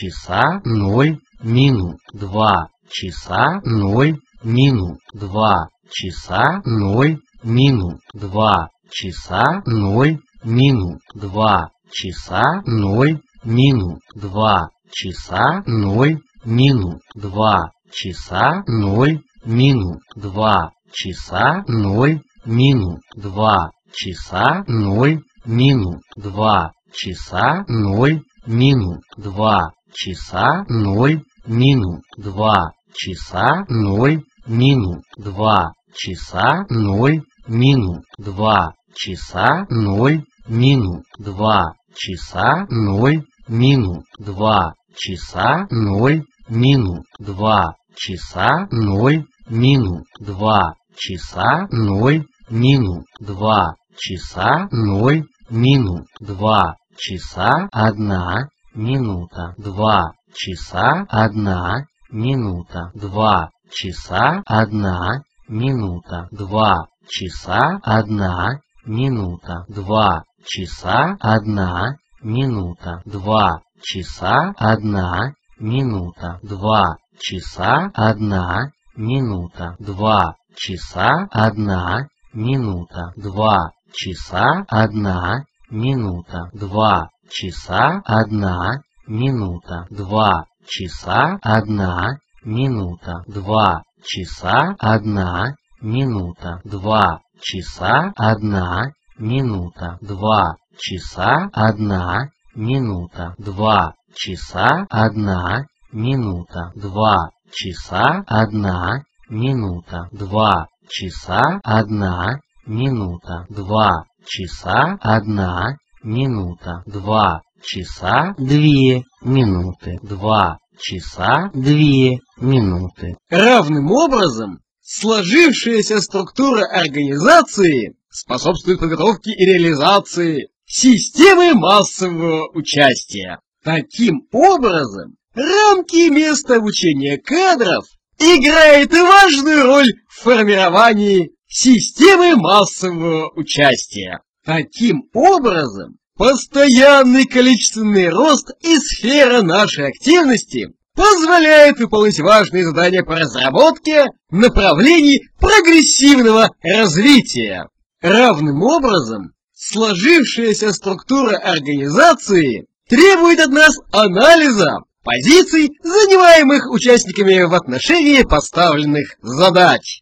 часа 0 минут, 2 часа 0 минут, 2 часа 0 минут, 2 часа 0 минут, 2 часа 0 минут, 2 часа 0 минут, 2 часа 0 минут, 2 часа 0 минут, 2 часа 0 минут, 2 часа 0 минут, 2 часа 0 минут, 2 часа 0 минут, 2 часа 0 минут, 2 часа 0 минут, 2 часа 0 минут, 2 часа 0 минут, 2 часа 0 минут, 2 часа 0 минут, 2 часа 0 минут, 2 часа 1 минута, 2 часа 1 минута, 2 часа 1 минута, 2 часа 1 минута, 2 часа 1 минута, 2 часа 1 минута, 2 часа 1 минута, 2 часа 1 минута, 2 часа 1 минута, 2 часа 1 минута, 2 часа 1 минута, 2 часа 1 минута, 2 часа 1 минута, 2 часа 1 минута, 2 часа 1 минута, 2 часа 1 минута, 2 часа 1 минута, 2 часа 1 минута, 2 часа 2 минуты, 2 часа 2 минуты. Равным образом, сложившаяся структура организации способствует подготовке и реализации системы массового участия. Таким образом, рамки и место обучения кадров играют важную роль в формировании системы массового участия. Таким образом, постоянный количественный рост и сфера нашей активности позволяет выполнить важные задания по разработке направлений прогрессивного развития. Равным образом, сложившаяся структура организации требует от нас анализа позиций, занимаемых участниками в отношении поставленных задач.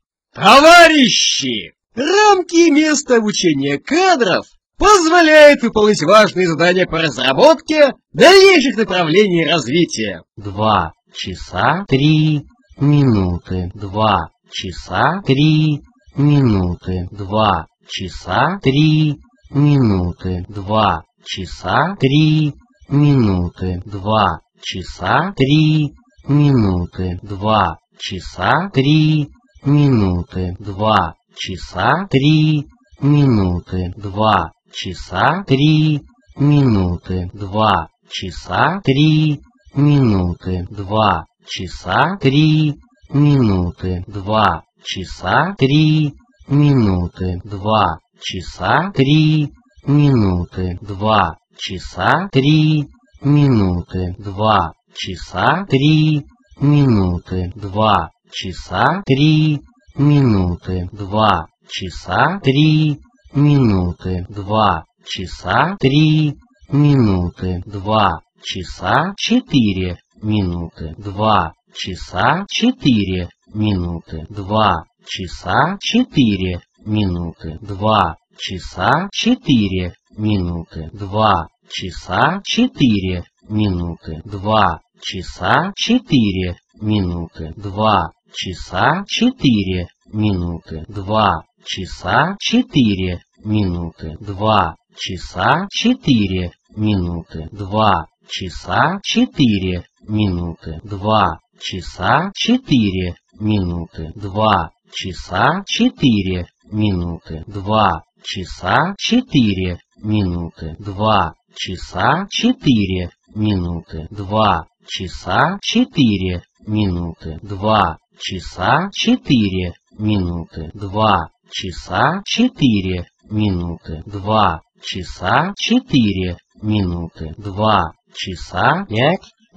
Товарищи! Рамки и место обучения кадров позволяют выполнить важные задания по разработке дальнейших направлений развития. 2 часа 3 минуты, 2 часа 3 минуты, 2 часа 3 минуты, 2 часа 3 минуты, 2 часа 3 минуты, 2 часа 3 минуты, 2 часа 3 минуты, 2 часа 3 минуты, 2 часа 3 минуты, 2 часа 3 минуты, 2 часа 3 минуты, 2 часа 3 минуты, 2 часа 3 минуты, 2 часа 3 минуты, 2 часа 3 минуты, 2 часа 3 минуты, 2 часа 3 минуты, 2 часа 4 минуты, 2 часа 4 минуты, 2 часа 4 минуты, 2 часа 4 минуты, 2 часа 4 минуты, 2 часа 4 минуты, 2 часа 4 минуты, 2 часа 4 минуты, 2 часа 4 минуты, 2 часа 4 минуты, 2 часа 4 минуты, 2 часа 4 минуты, 2 часа 4 минуты, 2 часа 4 минуты, 2 часа 4 минуты, 2 часа 4 минуты, 2 часа 4 минуты, 2 часа 4 минуты, 2 часа 5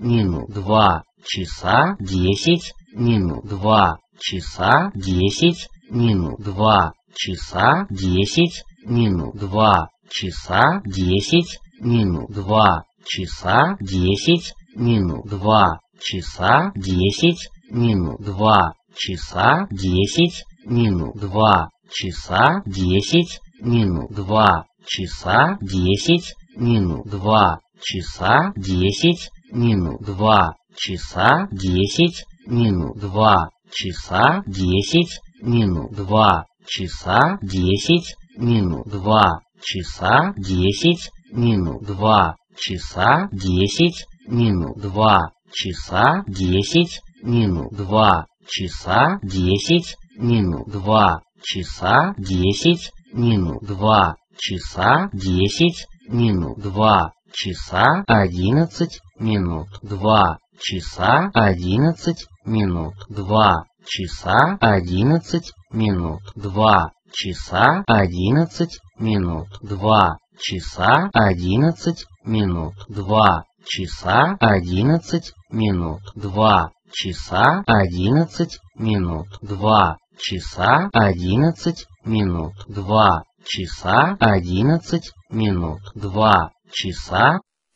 минут, 2 часа 10 минут, 2 часа 10 минут, 2 часа 10 минут, 2 часа 10 минут, 2 часа 10 минут, 2 часа 10 минут, 2 часа 10 минут, 2 часа 10 минут, 2 часа 10 минут, 2 часа 10 минут, 2 часа 10 минут, 2 часа 10 минут, 2 часа 10 минут, 2 часа 10 минут, 2 часа 10 минут, 2 часа 10 минут, 2 часа 10 минут, 2 часа 10 минут, 2 часа 10 минут, 2 часа 11 минут, 2 часа 11 минут, 2 часа 11 минут, 2 часа 11 минут, 2 часа 11 минут, 2 часа 11 минут, 2 часа 11 минут, 2 часа 11 минут, 2 часа 11 минут, 2 часа.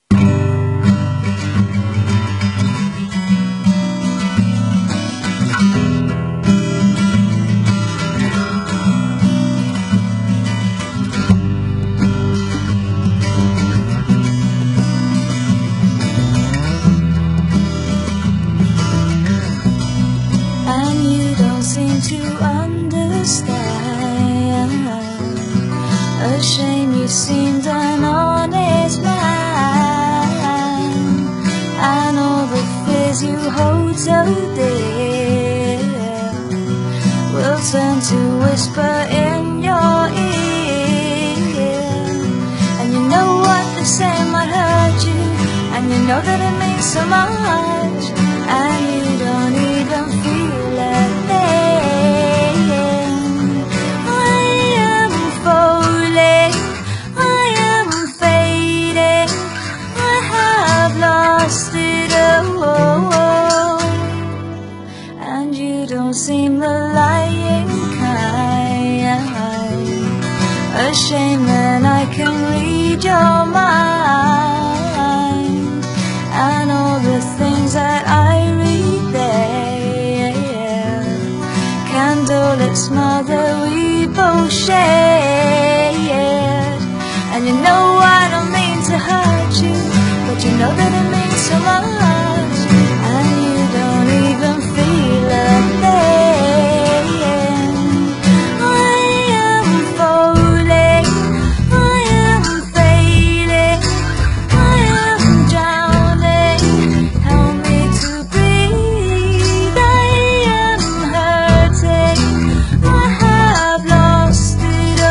To understand, a shame you seemed an honest man, and all the fears you hold so dear will turn to whisper in your ear. And you know what they say might hurt you, and you know that it means so much, and you don't even feel it. Seem the lying kind. A shame that I can read your mind, and all the things that I read there. Candlelit smile that we both shared. And you know I don't mean to hurt you, but you know that it means so much, and you don't even feel a thing. Lost it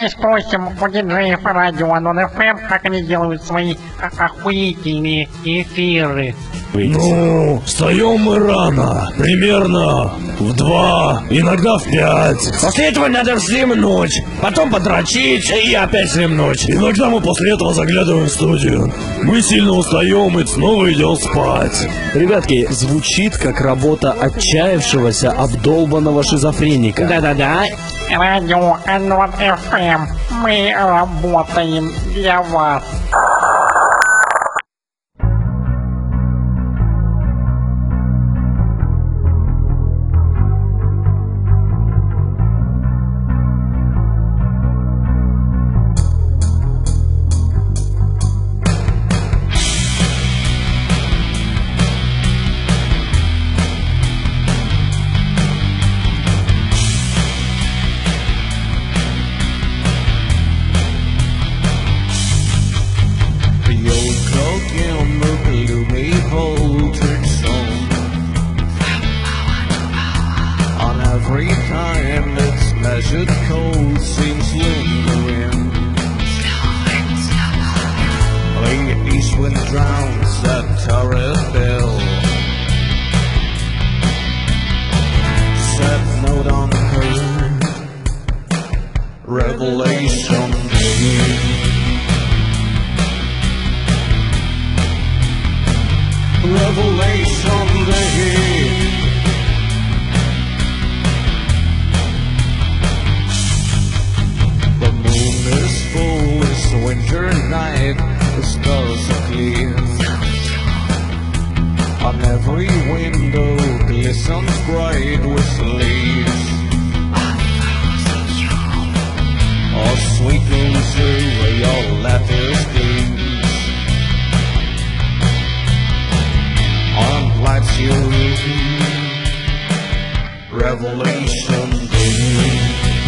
давайте спросим у диджеев радио Нон-ФМ, как они делают свои охуительные эфиры. Ну, встаем мы рано, примерно в 2, иногда в 5. После этого надо в 7 ночь, потом подрочить и опять 7 ночь. Иногда мы после этого заглядываем в студию. Мы сильно устаем и снова идем спать. Ребятки, звучит как работа отчаявшегося, обдолбанного шизофреника. Да-да-да, радио Нон-ФМ, мы работаем для вас. Revelation Day. Revelation Day. The moon is full, it's winter night, the stars are clear. On every window glistens bright with leaves. Oh, sweet loser, where your lattice gleams. On lights you Revelation Day.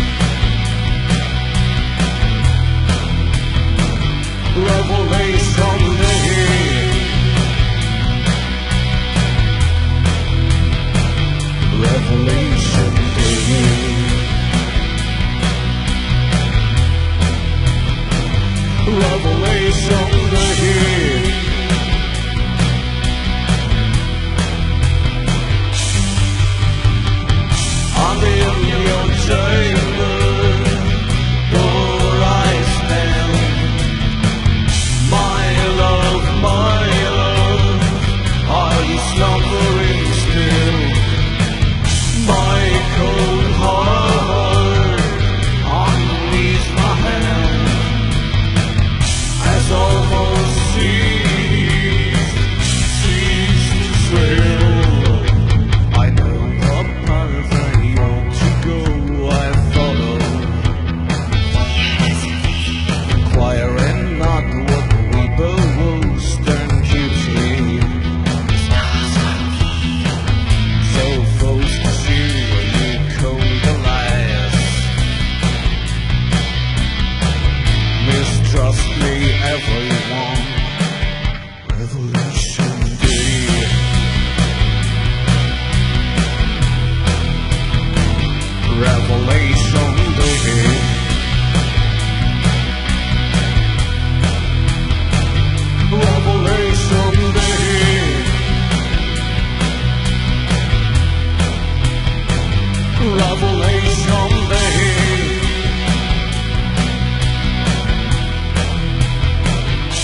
Revelation Day. Revelation Day. Revelation Day. I'm in your chamber, where I stand. My love, are you slumbering still? My cold heart underneath my hand has almost ceased to thrill. I know the path I ought to go, I follow, inquiring not what we boast and duty. So forced to see where you cold alive. Mistrust me, everyone. Revelation Day. Revelation Day. Revelation Day. Revelation Day.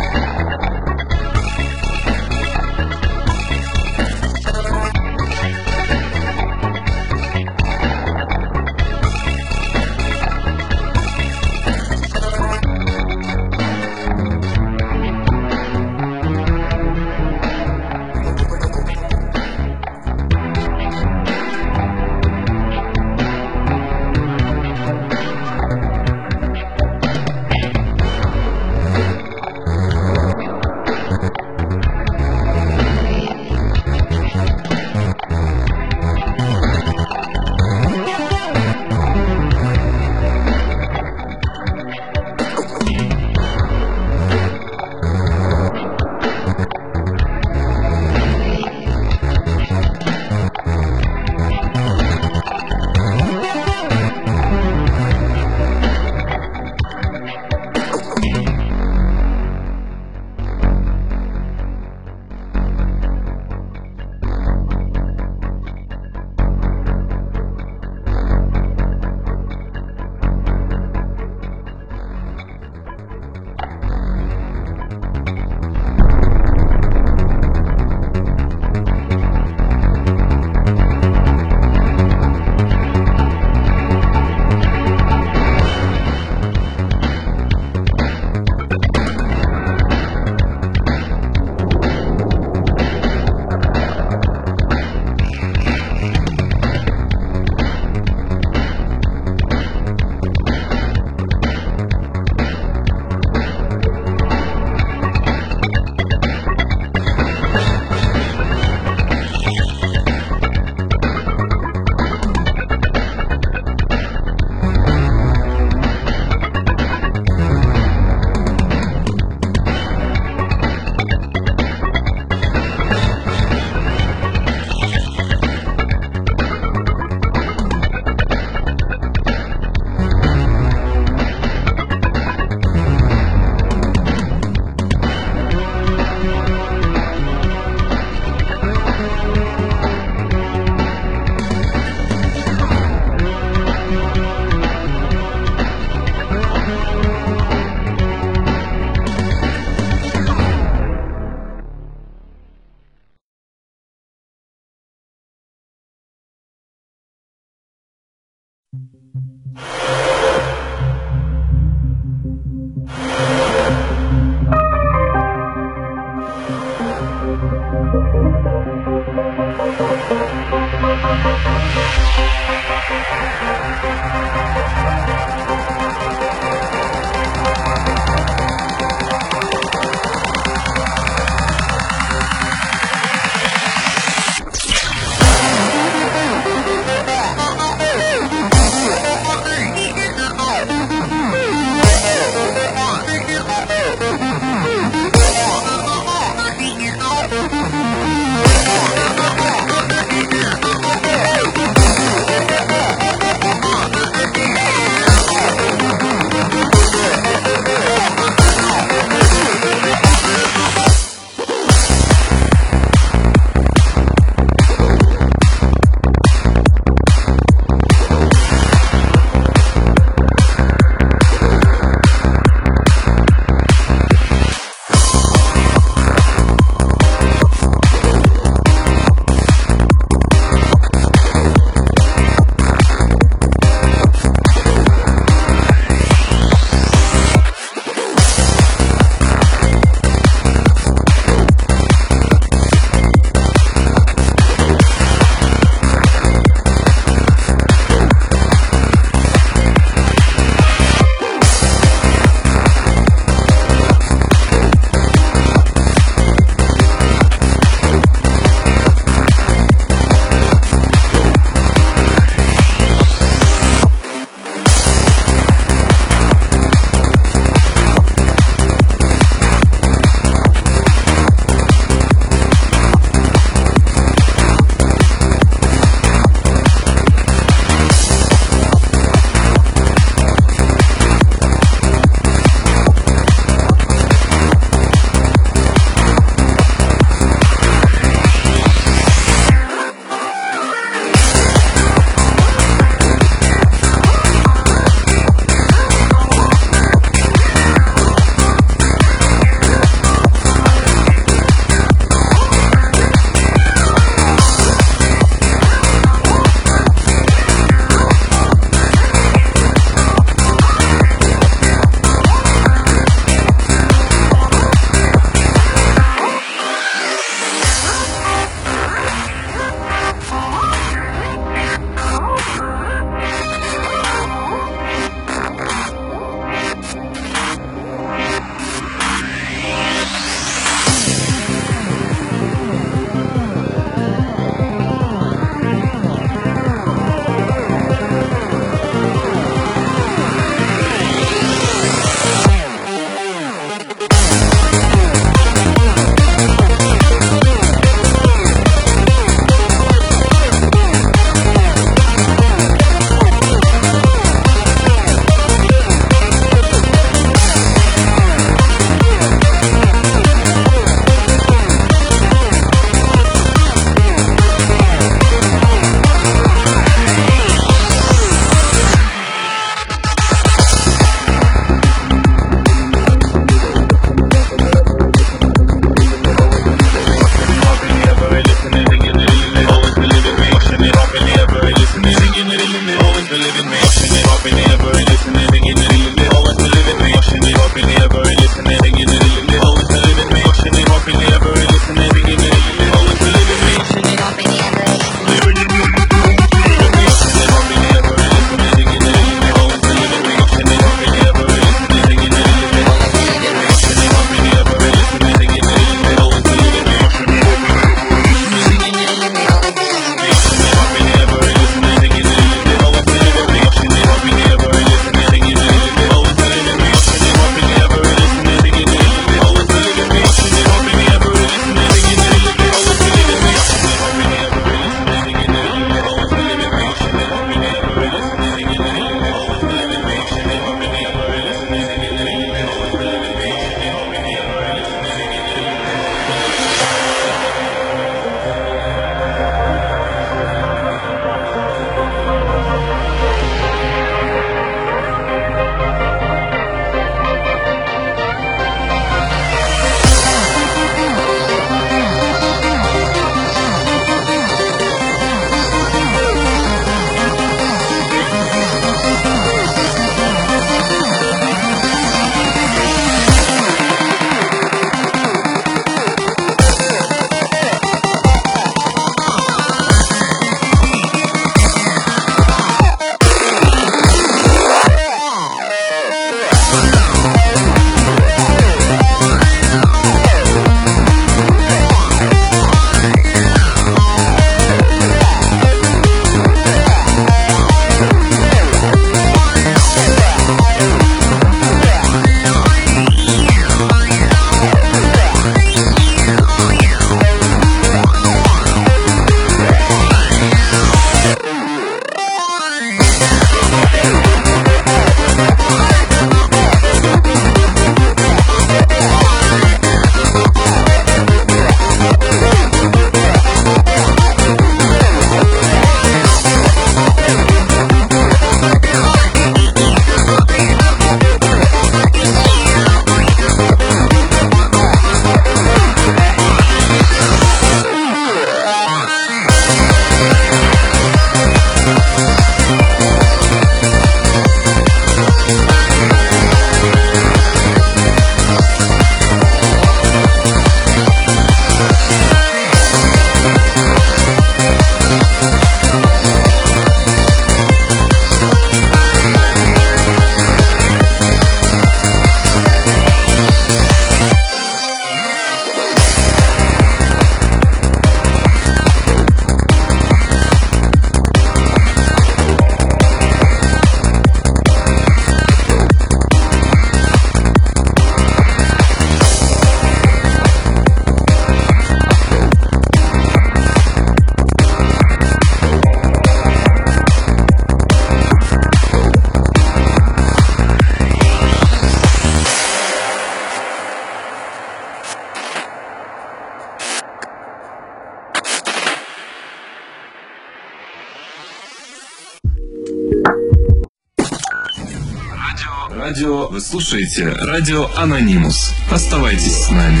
радио. Вы слушаете радио Анонимус. Оставайтесь с нами.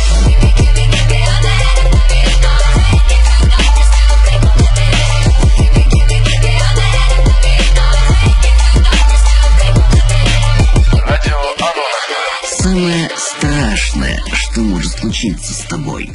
Радио Аноним. Самое страшное, что может случиться с тобой.